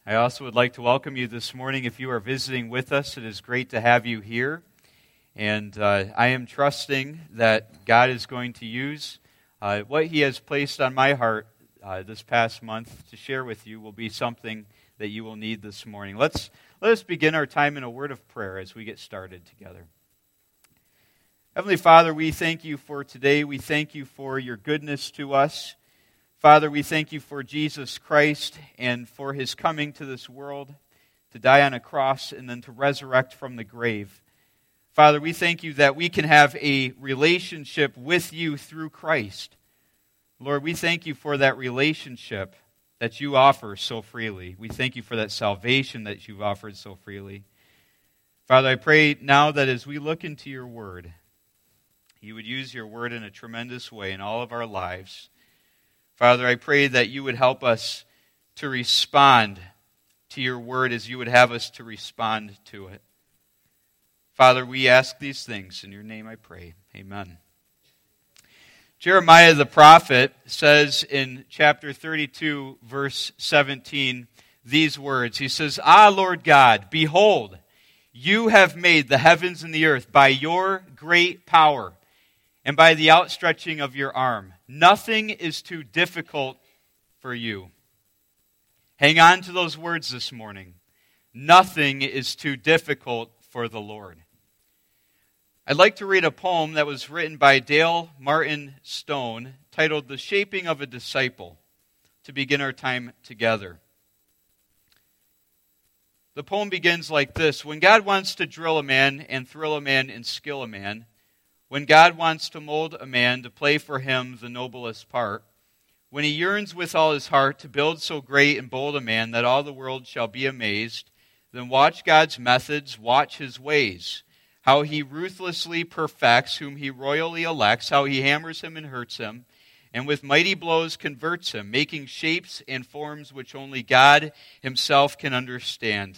I also would like to welcome you this morning. If you are visiting with us, it is great to have you here. And I am trusting that God is going to use what He has placed on my heart this past month to share with you will be something that you will need this morning. Let us begin our time in a word of prayer as we get started together. Heavenly Father, we thank you for today. We thank you for your goodness to us. Father, we thank you for Jesus Christ and for His coming to this world to die on a cross and then to resurrect from the grave. Father, we thank you that we can have a relationship with you through Christ. Lord, we thank you for that relationship that you offer so freely. We thank you for that salvation that you've offered so freely. Father, I pray now that as we look into your word, you would use your word in a tremendous way in all of our lives. Father, I pray that you would help us to respond to your word as you would have us to respond to it. Father, we ask these things. In your name I pray. Amen. Jeremiah the prophet says in chapter 32, verse 17, these words. He says, "Ah, Lord God, behold, you have made the heavens and the earth by your great power and by the outstretching of your arm. Nothing is too difficult for you." Hang on to those words this morning. Nothing is too difficult for the Lord. I'd like to read a poem that was written by Dale Martin Stone titled "The Shaping of a Disciple" to begin our time together. The poem begins like this. When God wants to drill a man and thrill a man and skill a man, when God wants to mold a man to play for him the noblest part, when he yearns with all his heart to build so great and bold a man that all the world shall be amazed, then watch God's methods, watch his ways, how he ruthlessly perfects whom he royally elects, how he hammers him and hurts him, and with mighty blows converts him, making shapes and forms which only God himself can understand.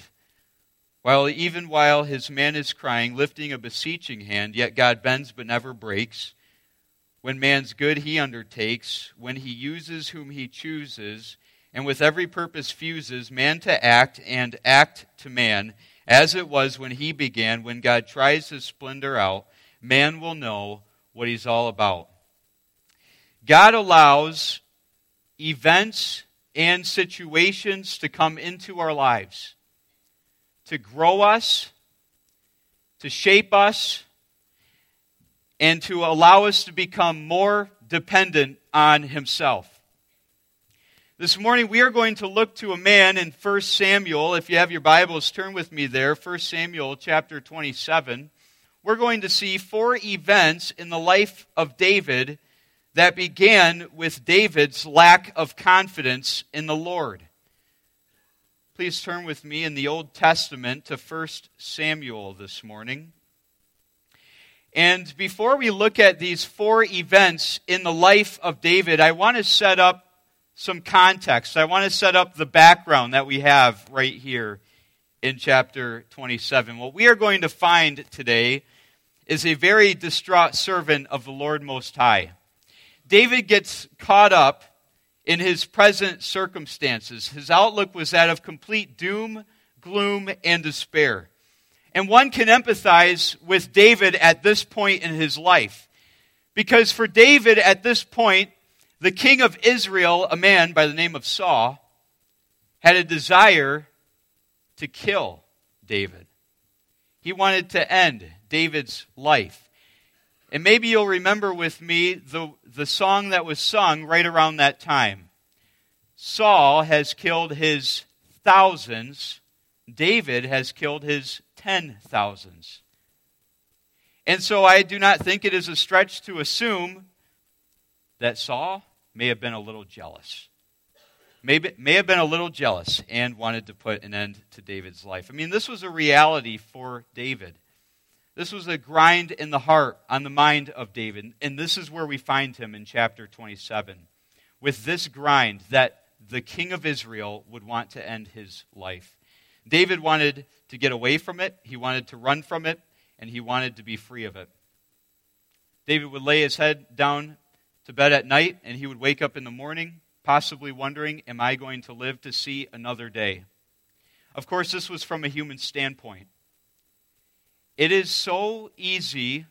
Even while his man is crying, lifting a beseeching hand, yet God bends but never breaks. When man's good he undertakes, when he uses whom he chooses, and with every purpose fuses man to act and act to man, as it was when he began. When God tries his splendor out, man will know what he's all about. God allows events and situations to come into our lives to grow us, to shape us, and to allow us to become more dependent on Himself. This morning we are going to look to a man in 1 Samuel. If you have your Bibles, turn with me there. 1 Samuel chapter 27. We're going to see 4 events in the life of David that began with David's lack of confidence in the Lord. Please turn with me in the Old Testament to 1 Samuel this morning. And before we look at these 4 events in the life of David, I want to set up some context. I want to set up the background that we have right here in chapter 27. What we are going to find today is a very distraught servant of the Lord Most High. David gets caught up in his present circumstances. His outlook was that of complete doom, gloom, and despair. And one can empathize with David at this point in his life. Because for David at this point, the king of Israel, a man by the name of Saul, had a desire to kill David. He wanted to end David's life. And maybe you'll remember with me the song that was sung right around that time. Saul has killed his thousands. David has killed his 10,000s. And so I do not think it is a stretch to assume that Saul may have been a little jealous. May have been a little jealous and wanted to put an end to David's life. I mean, this was a reality for David. This was a grind in the heart, on the mind of David. And this is where we find him in chapter 27. With this grind that the king of Israel would want to end his life. David wanted to get away from it. He wanted to run from it. And he wanted to be free of it. David would lay his head down to bed at night, and he would wake up in the morning, possibly wondering, am I going to live to see another day? Of course, this was from a human standpoint. It is so easy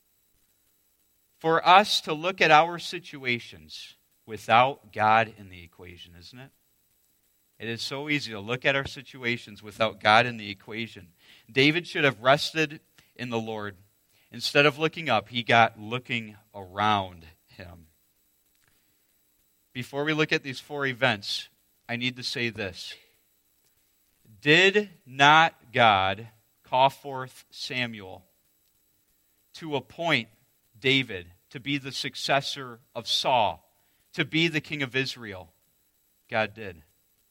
for us to look at our situations without God in the equation, isn't it? It is so easy to look at our situations without God in the equation. David should have rested in the Lord. Instead of looking up, he got looking around him. Before we look at these 4 events, I need to say this. Did not God call forth Samuel to appoint David to be the successor of Saul, to be the king of Israel? God did.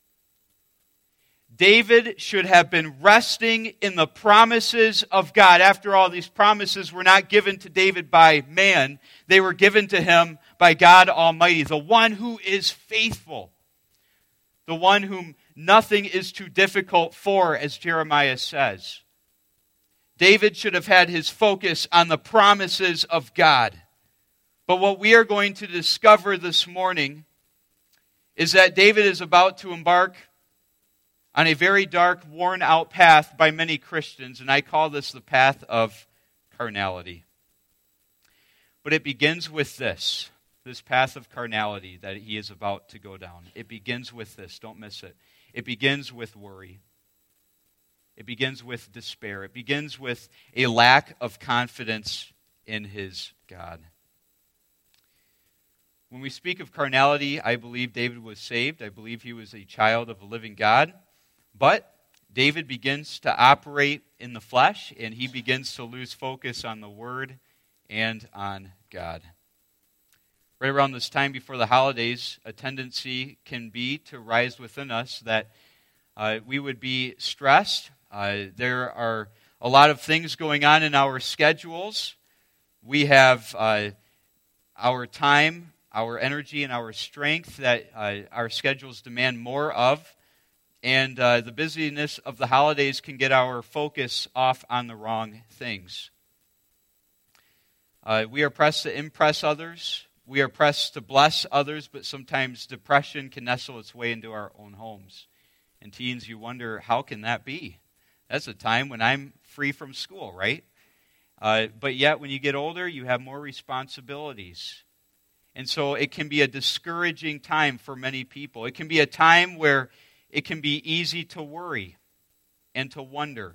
David should have been resting in the promises of God. After all, these promises were not given to David by man. They were given to him by God Almighty, the one who is faithful, the one whom nothing is too difficult for, as Jeremiah says. David should have had his focus on the promises of God. But what we are going to discover this morning is that David is about to embark on a very dark, worn-out path by many Christians, and I call this the path of carnality. But it begins with this path of carnality that he is about to go down. It begins with this, don't miss it. It begins with worry. It begins with despair. It begins with a lack of confidence in his God. When we speak of carnality, I believe David was saved. I believe he was a child of a living God. But David begins to operate in the flesh, and he begins to lose focus on the Word and on God. Right around this time before the holidays, a tendency can be to rise within us that we would be stressed. There are a lot of things going on in our schedules. We have our time, our energy, and our strength that our schedules demand more of. And the busyness of the holidays can get our focus off on the wrong things. We are pressed to impress others. We are pressed to bless others, but sometimes depression can nestle its way into our own homes. And teens, you wonder, how can that be? That's a time when I'm free from school, right? But yet, when you get older, you have more responsibilities. And so it can be a discouraging time for many people. It can be a time where it can be easy to worry and to wonder.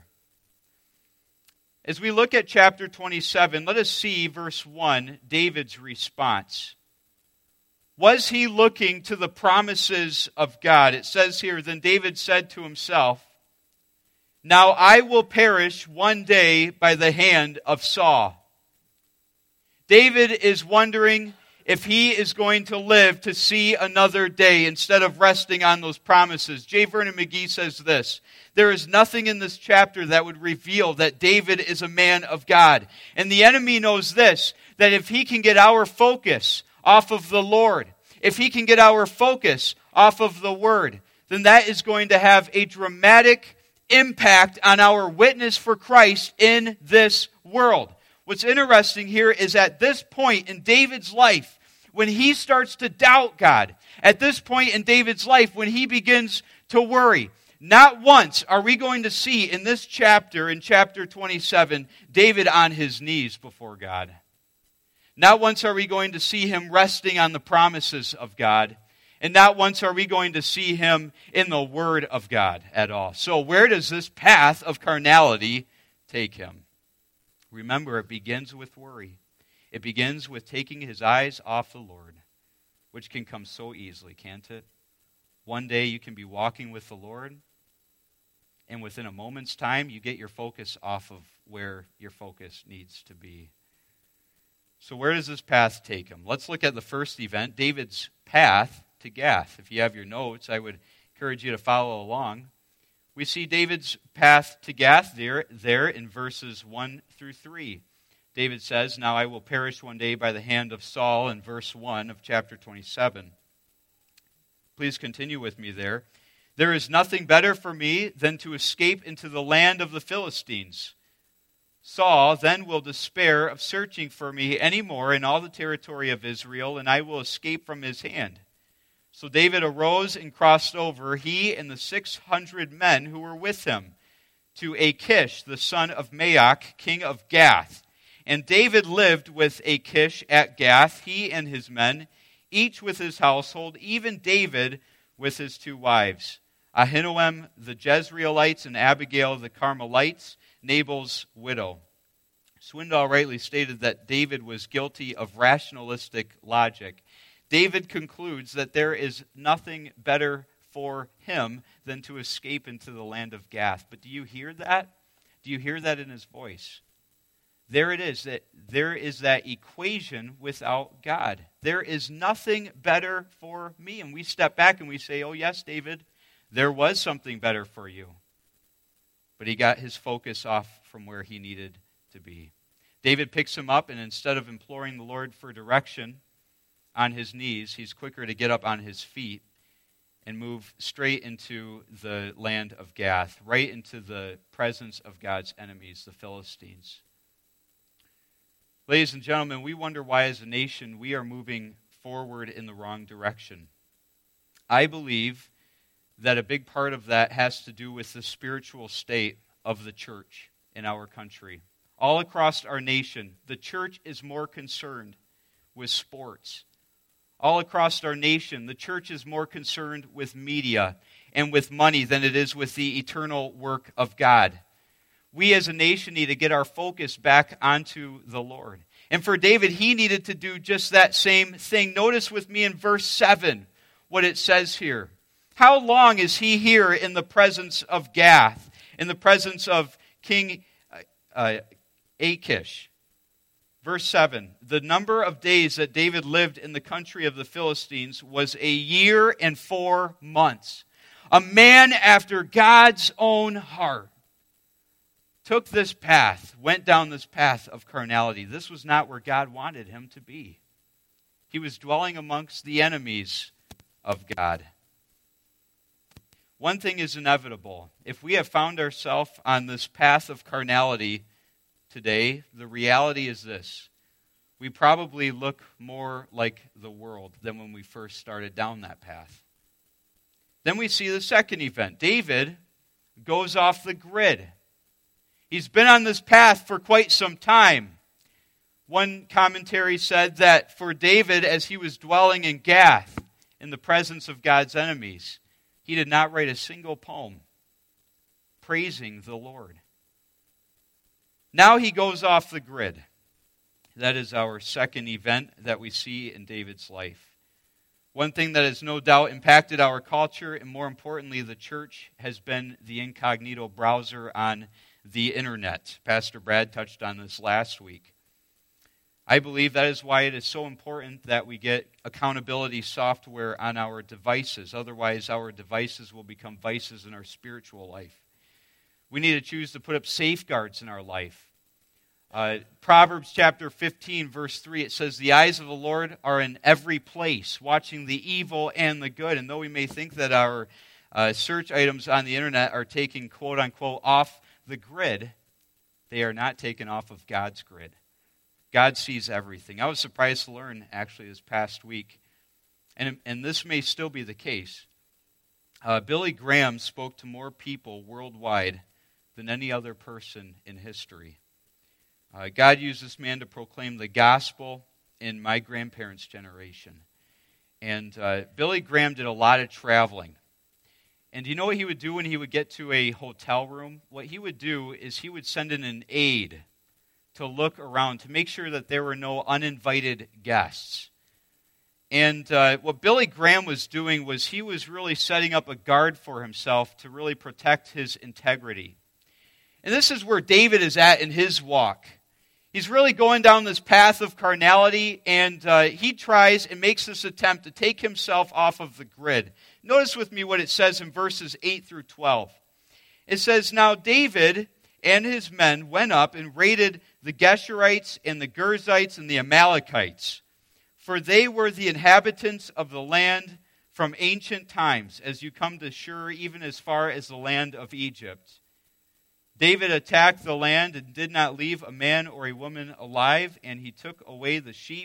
As we look at chapter 27, let us see verse 1, David's response. Was he looking to the promises of God? It says here, then David said to himself, now I will perish one day by the hand of Saul. David is wondering if he is going to live to see another day instead of resting on those promises. J. Vernon McGee says this, there is nothing in this chapter that would reveal that David is a man of God. And the enemy knows this, that if he can get our focus off of the Lord, if he can get our focus off of the Word, then that is going to have a dramatic impact on our witness for Christ in this world. What's interesting here is at this point in David's life, when he starts to doubt God, at this point in David's life, when he begins to worry, not once are we going to see in this chapter, in chapter 27, David on his knees before God. Not once are we going to see him resting on the promises of God. And not once are we going to see him in the Word of God at all. So where does this path of carnality take him? Remember, it begins with worry. It begins with taking his eyes off the Lord, which can come so easily, can't it? One day you can be walking with the Lord, and within a moment's time, you get your focus off of where your focus needs to be. So where does this path take him? Let's look at the first event, David's path to Gath. If you have your notes, I would encourage you to follow along. We see David's path to Gath there in verses 1 through 3. David says, now I will perish one day by the hand of Saul, in verse 1 of chapter 27. Please continue with me there. There is nothing better for me than to escape into the land of the Philistines. Saul then will despair of searching for me any more in all the territory of Israel, and I will escape from his hand. So David arose and crossed over, he and the 600 men who were with him, to Achish, the son of Maoch, king of Gath. And David lived with Achish at Gath, he and his men, each with his household, even David with his 2 wives, Ahinoam the Jezreelites and Abigail the Carmelites, Nabal's widow. Swindoll rightly stated that David was guilty of rationalistic logic. David concludes that there is nothing better for him than to escape into the land of Gath. But do you hear that? Do you hear that in his voice? There it is, that there is that equation without God. There is nothing better for me. And we step back and we say, oh yes, David, there was something better for you. But he got his focus off from where he needed to be. David picks him up, and instead of imploring the Lord for direction on his knees, he's quicker to get up on his feet and move straight into the land of Gath, right into the presence of God's enemies, the Philistines. Ladies and gentlemen, we wonder why as a nation we are moving forward in the wrong direction. I believe that a big part of that has to do with the spiritual state of the church in our country. All across our nation, the church is more concerned with sports. All across our nation, the church is more concerned with media and with money than it is with the eternal work of God. We as a nation need to get our focus back onto the Lord. And for David, he needed to do just that same thing. Notice with me in verse 7 what it says here. How long is he here in the presence of Gath, in the presence of King Achish? Verse 7, the number of days that David lived in the country of the Philistines was 1 year and 4 months. A man after God's own heart took this path, went down this path of carnality. This was not where God wanted him to be. He was dwelling amongst the enemies of God. One thing is inevitable. If we have found ourselves on this path of carnality today, the reality is this. We probably look more like the world than when we first started down that path. Then we see the second event. David goes off the grid. He's been on this path for quite some time. One commentary said that for David, as he was dwelling in Gath, in the presence of God's enemies, he did not write a single poem praising the Lord. Now he goes off the grid. That is our second event that we see in David's life. One thing that has no doubt impacted our culture, and more importantly the church, has been the incognito browser on the internet. Pastor Brad touched on this last week. I believe that is why it is so important that we get accountability software on our devices. Otherwise, our devices will become vices in our spiritual life. We need to choose to put up safeguards in our life. Proverbs chapter 15, verse 3, it says, the eyes of the Lord are in every place, watching the evil and the good. And though we may think that our search items on the internet are taken, quote unquote, off the grid, they are not taken off of God's grid. God sees everything. I was surprised to learn, actually, this past week, and this may still be the case. Billy Graham spoke to more people worldwide than any other person in history. God used this man to proclaim the gospel in my grandparents' generation. And Billy Graham did a lot of traveling. And do you know what he would do when he would get to a hotel room? What he would do is he would send in an aide to look around to make sure that there were no uninvited guests. And what Billy Graham was doing was he was really setting up a guard for himself to really protect his integrity. And this is where David is at in his walk. He's really going down this path of carnality, and he tries and makes this attempt to take himself off of the grid. Notice with me what it says in verses 8 through 12. It says, now David and his men went up and raided the Geshurites and the Girzites and the Amalekites, for they were the inhabitants of the land from ancient times, as you come to Shur, even as far as the land of Egypt. David attacked the land and did not leave a man or a woman alive, and he took away the sheep,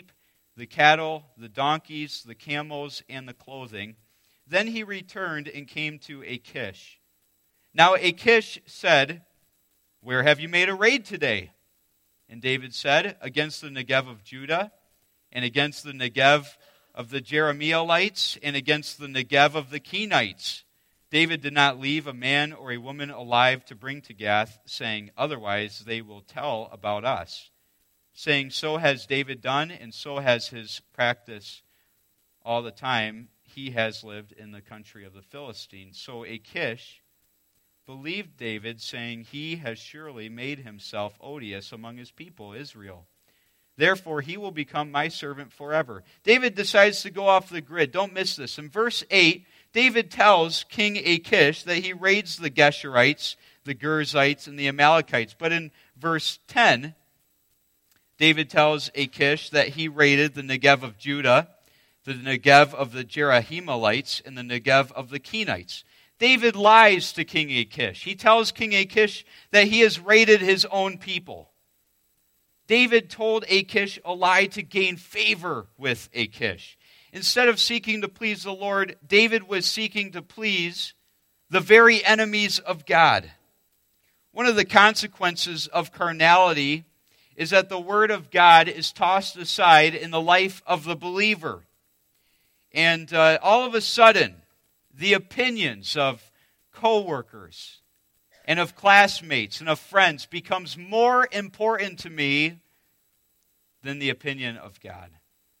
the cattle, the donkeys, the camels, and the clothing. Then he returned and came to Achish. Now Achish said, "Where have you made a raid today?" And David said, "Against the Negev of Judah, and against the Negev of the Jerahmeelites, and against the Negev of the Kenites." David did not leave a man or a woman alive to bring to Gath, saying, "Otherwise they will tell about us," saying, "So has David done, and so has his practice all the time he has lived in the country of the Philistines." So Achish believed David, saying, "He has surely made himself odious among his people, Israel. Therefore he will become my servant forever." David decides to go off the grid. Don't miss this. In verse 8, David tells King Achish that he raids the Geshurites, the Girzites, and the Amalekites. But in verse 10, David tells Achish that he raided the Negev of Judah, the Negev of the Jerahmeelites, and the Negev of the Kenites. David lies to King Achish. He tells King Achish that he has raided his own people. David told Achish a lie to gain favor with Achish. Instead of seeking to please the Lord, David was seeking to please the very enemies of God. One of the consequences of carnality is that the Word of God is tossed aside in the life of the believer. And all of a sudden, the opinions of co-workers and of classmates and of friends becomes more important to me than the opinion of God.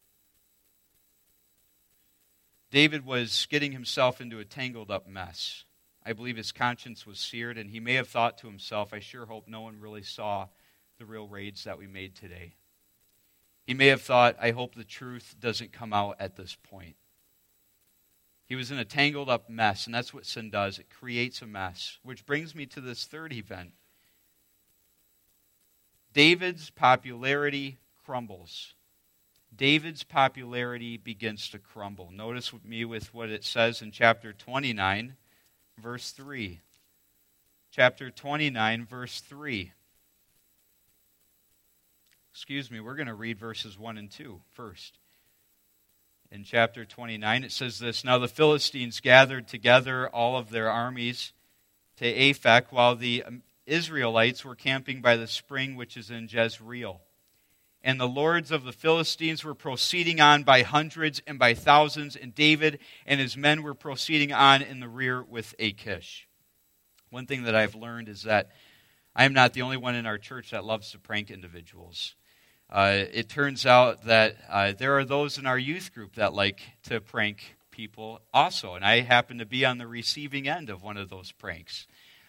David was getting himself into a tangled up mess. I believe his conscience was seared, and he may have thought to himself, "I sure hope no one really saw the real raids that we made today." He may have thought, "I hope the truth doesn't come out at this point." He was in a tangled up mess, and that's what sin does. It creates a mess, which brings me to this third event. David's popularity crumbles. David's popularity begins to crumble. Notice with me with what it says in chapter 29, verse 3. Chapter 29, verse 3. We're going to read verses 1 and 2 first. In chapter 29, it says this, "Now the Philistines gathered together all of their armies to Aphek, while the Israelites were camping by the spring which is in Jezreel. And the lords of the Philistines were proceeding on by hundreds and by thousands, and David and his men were proceeding on in the rear with Achish." One thing that I've learned is that I am not the only one in our church that loves to prank individuals. It turns out that there are those in our youth group that like to prank people also, and I happen to be on the receiving end of one of those pranks.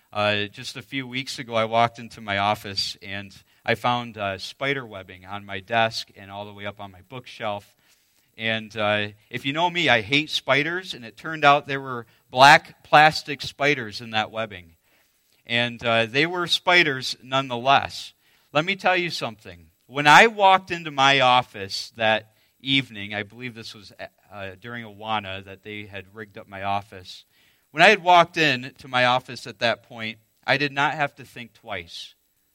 Just a few weeks ago, I walked into my office, and I found spider webbing on my desk and all the way up on my bookshelf. And if you know me, I hate spiders, and it turned out there were black plastic spiders in that webbing. And they were spiders nonetheless. Let me tell you something. When I walked into my office that evening, I believe this was during Awana that they had rigged up my office. When I had walked in to my office at that point, I did not have to think twice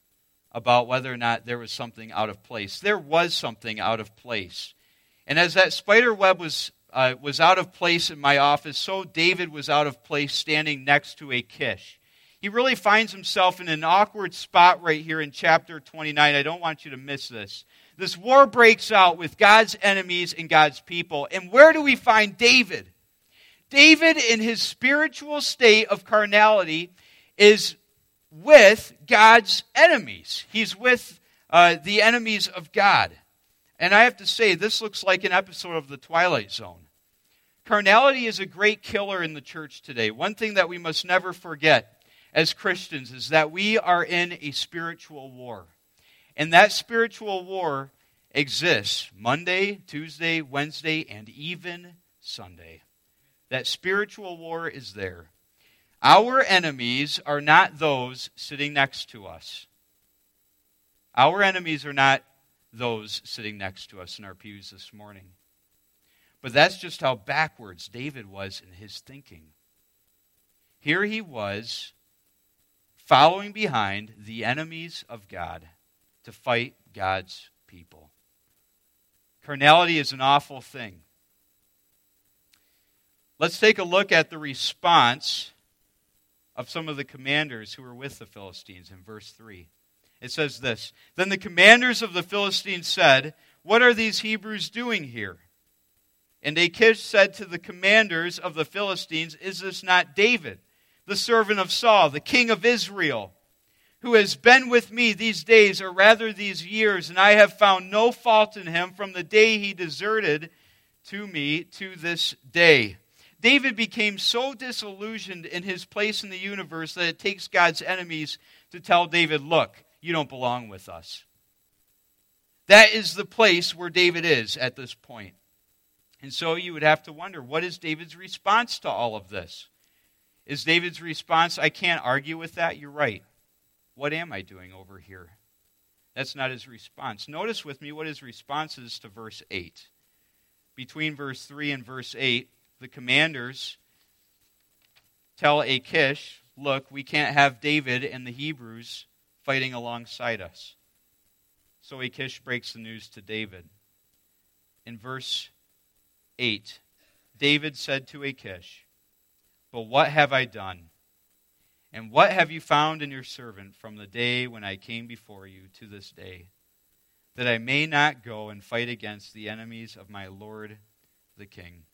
about whether or not there was something out of place. There was something out of place. And as that spider web was out of place in my office, so David was out of place standing next to Achish. He really finds himself in an awkward spot right here in chapter 29. I don't want you to miss this. This war breaks out with God's enemies and God's people. And where do we find David? David, in his spiritual state of carnality, is with God's enemies. He's with the enemies of God. And I have to say, this looks like an episode of The Twilight Zone. Carnality is a great killer in the church today. One thing that we must never forget as Christians is that we are in a spiritual war. And that spiritual war exists Monday, Tuesday, Wednesday, and even Sunday. That spiritual war is there. Our enemies are not those sitting next to us. Our enemies are not those sitting next to us in our pews this morning. But that's just how backwards David was in his thinking. Here he was following behind the enemies of God to fight God's people. Carnality is an awful thing. Let's take a look at the response of some of the commanders who were with the Philistines in verse 3. It says this, "Then the commanders of the Philistines said, 'What are these Hebrews doing here?' And Achish said to the commanders of the Philistines, 'Is this not David, the servant of Saul, the king of Israel, who has been with me these days, or rather these years, and I have found no fault in him from the day he deserted to me to this day?'" David became so disillusioned in his place in the universe that it takes God's enemies to tell David, "Look, you don't belong with us." That is the place where David is at this point. And so you would have to wonder, what is David's response to all of this? Is David's response, "I can't argue with that, you're right. What am I doing over here?" That's not his response. Notice with me what his response is to verse 8. Between verse 3 and verse 8, the commanders tell Achish, "Look, we can't have David and the Hebrews fighting alongside us." So Achish breaks the news to David. In verse 8, David said to Achish, "But what have I done? And what have you found in your servant from the day when I came before you to this day, that I may not go and fight against the enemies of my Lord the king?"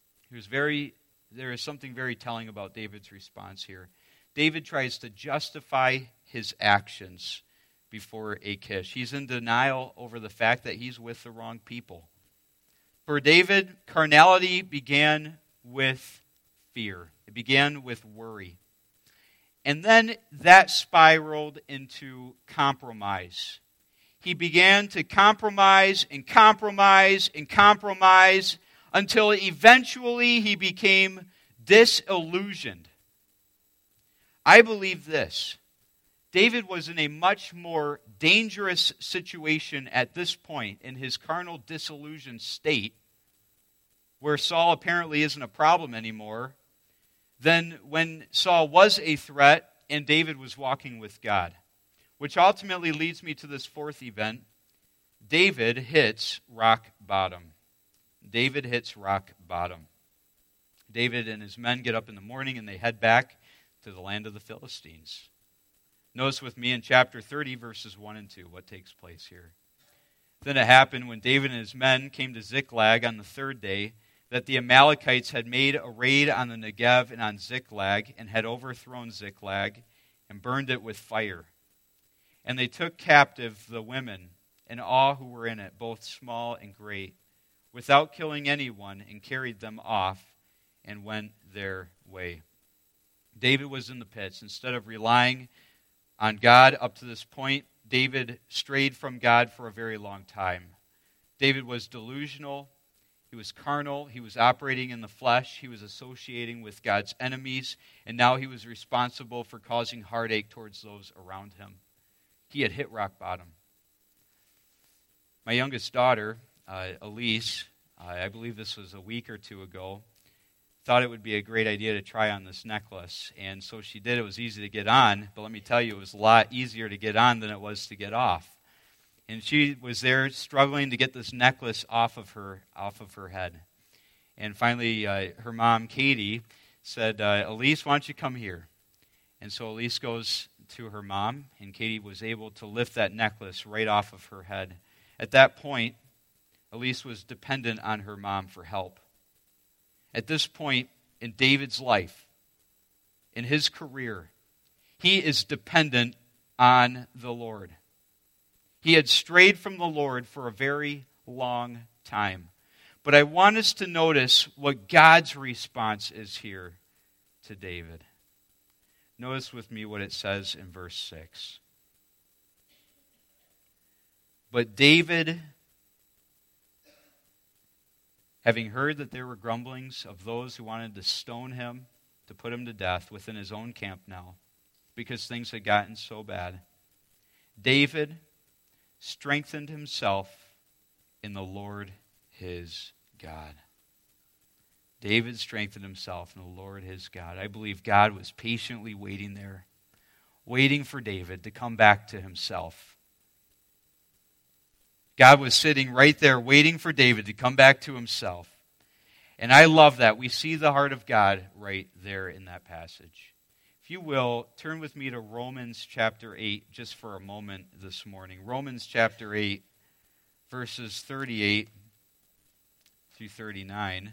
There is something very telling about David's response here. David tries to justify his actions before Achish. He's in denial over the fact that he's with the wrong people. For David, carnality began with fear. It began with worry. And then that spiraled into compromise. He began to compromise and compromise and compromise until eventually he became disillusioned. I believe this. David was in a much more dangerous situation at this point in his carnal disillusioned state, where Saul apparently isn't a problem anymore, than when Saul was a threat and David was walking with God. Which ultimately leads me to this fourth event. David hits rock bottom. David hits rock bottom. David and his men get up in the morning and they head back to the land of the Philistines. Notice with me in chapter 30, verses 1 and 2, what takes place here. "Then it happened when David and his men came to Ziklag on the third day, that the Amalekites had made a raid on the Negev and on Ziklag, and had overthrown Ziklag, and burned it with fire. And they took captive the women and all who were in it, both small and great, without killing anyone, and carried them off, and went their way." David was in the pits. Instead of relying on God up to this point, David strayed from God for a very long time. David was delusional. He was carnal. He was operating in the flesh. He was associating with God's enemies. And now he was responsible for causing heartache towards those around him. He had hit rock bottom. My youngest daughter, Elise, I believe this was a week or two ago, thought it would be a great idea to try on this necklace. And so she did. It was easy to get on, but let me tell you, it was a lot easier to get on than it was to get off. And she was there struggling to get this necklace off of her head. And finally, her mom, Katie, said, "Elise, why don't you come here?" And so Elise goes to her mom, and Katie was able to lift that necklace right off of her head. At that point, Elise was dependent on her mom for help. At this point in David's life, in his career, he is dependent on the Lord. He had strayed from the Lord for a very long time. But I want us to notice what God's response is here to David. Notice with me what it says in verse 6. "But David, having heard that there were grumblings of those who wanted to stone him, to put him to death within his own camp now, because things had gotten so bad, David strengthened himself in the Lord his God." David strengthened himself in the Lord his God. I believe God was patiently waiting there, waiting for David to come back to himself. God was sitting right there waiting for David to come back to himself. And I love that. We see the heart of God right there in that passage. If you will, turn with me to Romans chapter 8 just for a moment this morning. Romans chapter 8, verses 38 through 39.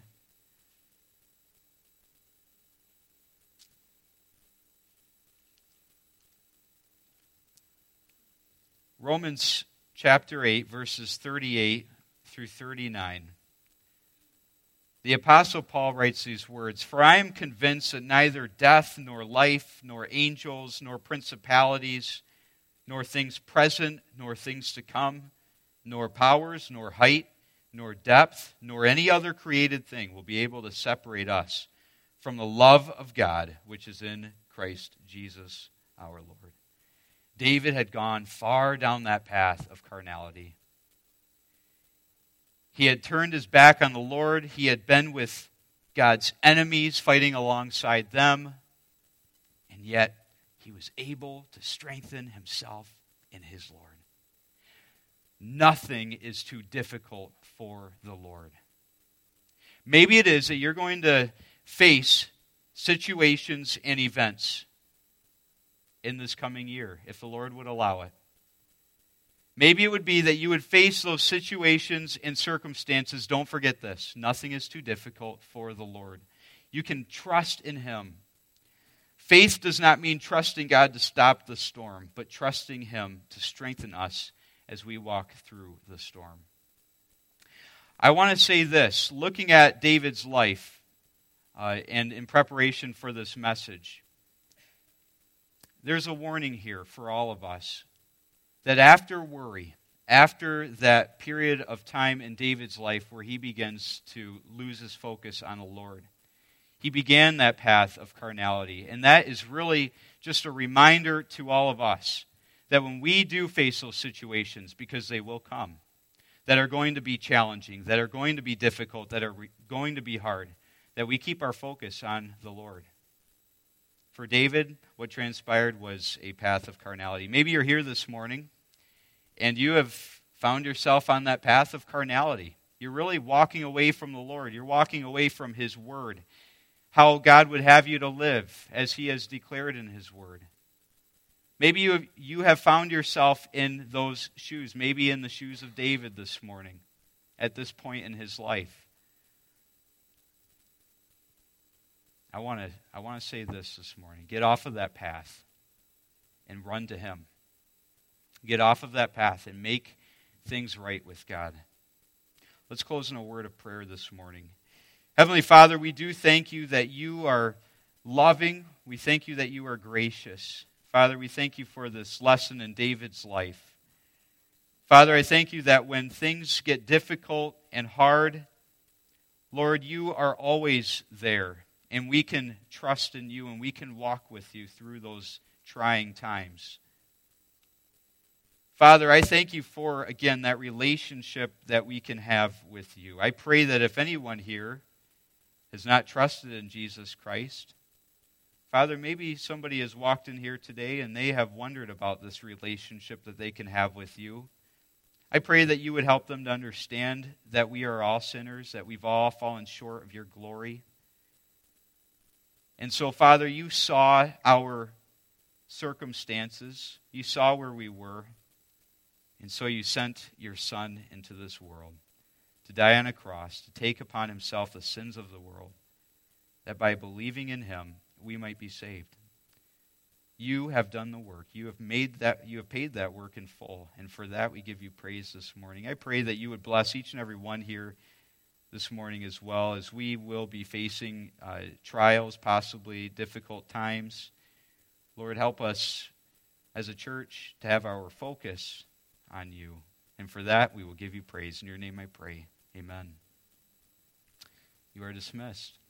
Romans chapter 8, verses 38 through 39. The Apostle Paul writes these words, "For I am convinced that neither death, nor life, nor angels, nor principalities, nor things present, nor things to come, nor powers, nor height, nor depth, nor any other created thing will be able to separate us from the love of God, which is in Christ Jesus our Lord." David had gone far down that path of carnality. He had turned his back on the Lord. He had been with God's enemies, fighting alongside them. And yet, he was able to strengthen himself in his Lord. Nothing is too difficult for the Lord. Maybe it is that you're going to face situations and events in this coming year, if the Lord would allow it. Maybe it would be that you would face those situations and circumstances. Don't forget this. Nothing is too difficult for the Lord. You can trust in Him. Faith does not mean trusting God to stop the storm, but trusting Him to strengthen us as we walk through the storm. I want to say this. Looking at David's life and in preparation for this message, there's a warning here for all of us that after worry, after that period of time in David's life where he begins to lose his focus on the Lord, he began that path of carnality. And that is really just a reminder to all of us that when we do face those situations, because they will come, that are going to be challenging, that are going to be difficult, that are going to be hard, that we keep our focus on the Lord. For David, what transpired was a path of carnality. Maybe you're here this morning and you have found yourself on that path of carnality. You're really walking away from the Lord. You're walking away from His Word, how God would have you to live as He has declared in His Word. Maybe you have found yourself in those shoes, maybe in the shoes of David this morning, at this point in his life. I want to say this morning. Get off of that path and run to Him. Get off of that path and make things right with God. Let's close in a word of prayer this morning. Heavenly Father, we do thank You that You are loving. We thank You that You are gracious. Father, we thank You for this lesson in David's life. Father, I thank You that when things get difficult and hard, Lord, You are always there. And we can trust in You and we can walk with You through those trying times. Father, I thank You for, again, that relationship that we can have with You. I pray that if anyone here has not trusted in Jesus Christ, Father, maybe somebody has walked in here today and they have wondered about this relationship that they can have with You. I pray that You would help them to understand that we are all sinners, that we've all fallen short of Your glory. And so, Father, You saw our circumstances. You saw where we were. And so You sent Your Son into this world to die on a cross, to take upon Himself the sins of the world, that by believing in Him, we might be saved. You have done the work. You have paid that work in full. And for that, we give You praise this morning. I pray that You would bless each and every one here this morning as well, as we will be facing trials, possibly difficult times. Lord, help us as a church to have our focus on You. And for that, we will give You praise. In Your name I pray. Amen. You are dismissed.